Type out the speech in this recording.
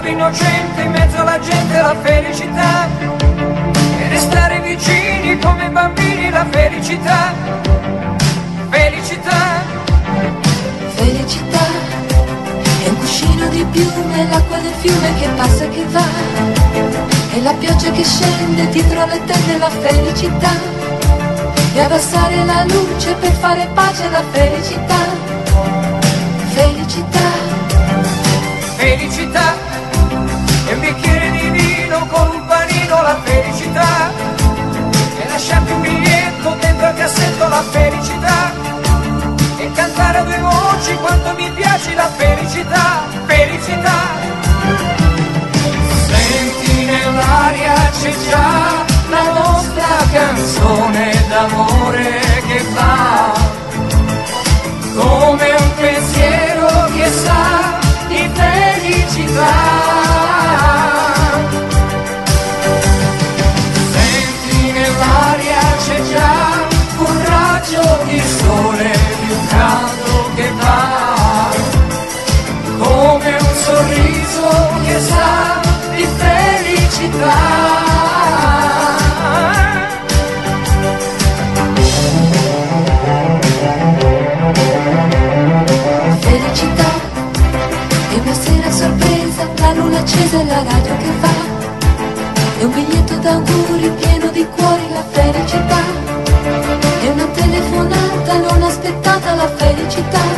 innocente in mezzo alla gente, la felicità, e restare vicini come bambini, la felicità, felicità. Felicità è un cuscino di piume, l'acqua del fiume che passa e che va, e la pioggia che scende dietro le tende, la felicità, e abbassare la luce per fare pace alla felicità, felicità. Felicità è un bicchiere di vino con un panino, la felicità, e lasciarti un biglietto dentro al cassetto, la felicità, e cantare a due voci quanto mi piace, la felicità, felicità. Senti nell'aria c'è già la nostra canzone d'amore che va, come un pensiero che sa di felicità. Senti nell'aria c'è già un raggio di sole più caldo che va, come un sorriso che sa di felicità. Felicità è una sera sorpresa, la luna accesa e la radio che va, è un biglietto d'auguri pieno di cuori, la felicità, è una telefonata non aspettata, la felicità,